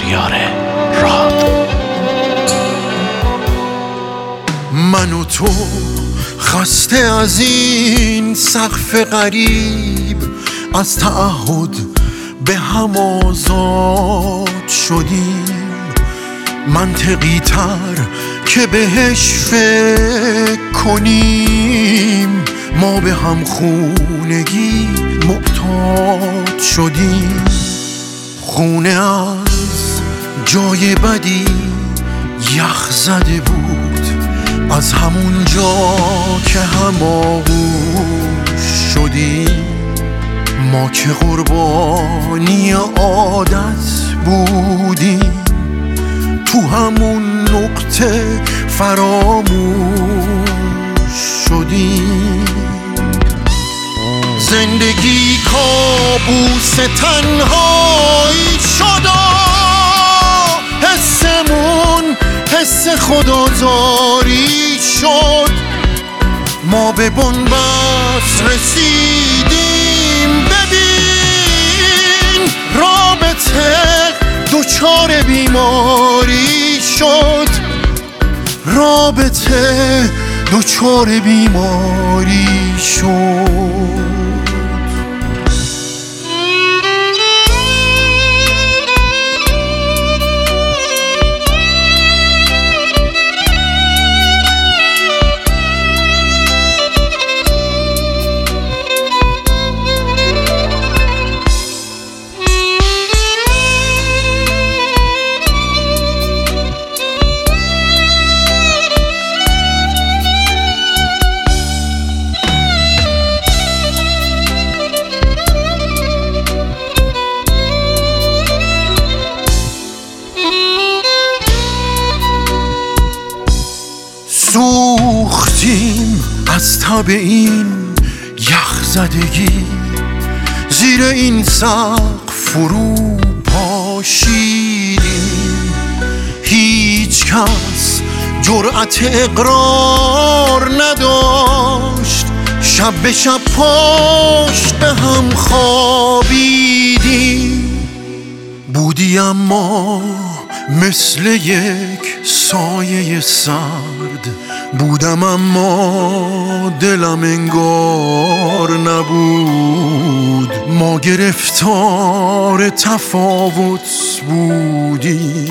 شهریار راد. من و تو خسته از این سقف غریب، از تعهد به هم آزاد شدیم. منطقی تر که بهش فکر کنیم، ما به هم خونگی معتاد شدیم. خونه از جای بدی یخ زده بود، از همون جا که هم آغوش شدیم. ما که قربانی عادت بودیم، تو همون نقطه فراموش شدیم. زندگی کابوس تنهایی شد، حسمون حس خودآزاری شد. ما به بنبست رسیدیم، ببین رابطه دچار بیماری شد. رابطه دچار بیماری شد. سوختیم از تب این یخ زدگی، زیر این سقف فرو پاشیدیم. هیچ کس جرأت اقرار نداشت، شب به شب پشت به هم خوابیدیم. بودی اما مثل یک سایه سرد، بودم اما دلم انگار نبود. ما گرفتار تفاوت بودیم،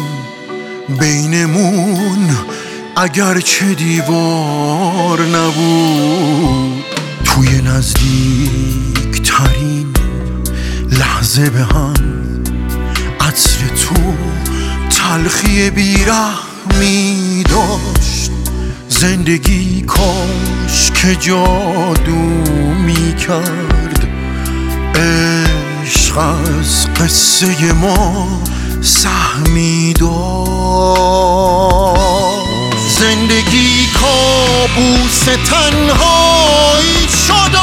بینمون اگرچه دیوار نبود. توی نزدیک ترین لحظه به هم عطر تو تلخی بیرحمی داشت. زندگی کاش که جادو می کرد، عشق از قصه ما سهمی داشت. زندگی کابوس تنهایی شد،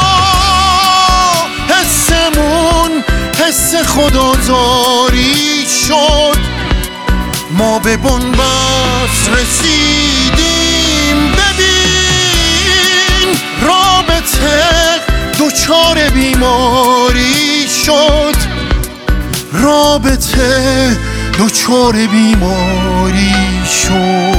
حسمون حس خودآزاری شد. ما به بنبست رسیدیم، ببین رابطه دچار بیماری شد. رابطه دچار بیماری شد.